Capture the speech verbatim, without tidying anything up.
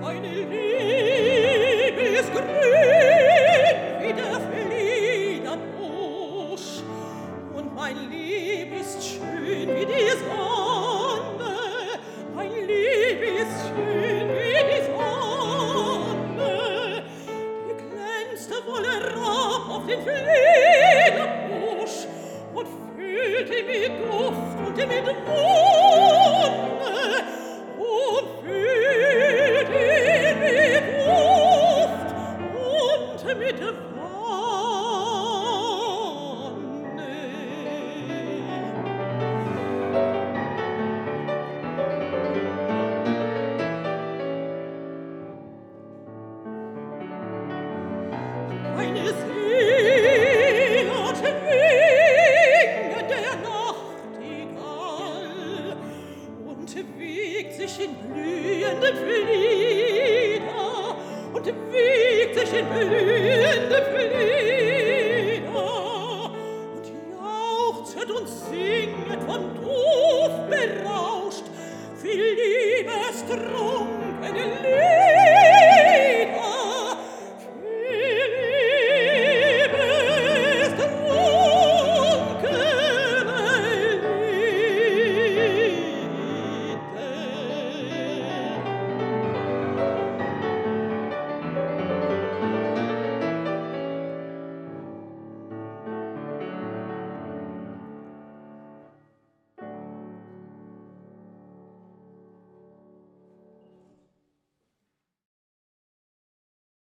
Meine Liebe ist grün wie der Fliederbusch, und mein Lieb ist schön wie die Sonne. Mein Lieb ist schön wie die Sonne. Die glänzte wohl herab auf den Fliederbusch und füllte mit Duft und mit Wonne und füllte mit Duft und mit Wonne. Meine Seele hat Wänge der Nachtigall und wiegt sich in blühenden Flieder und wiegt sich in blühenden Flieder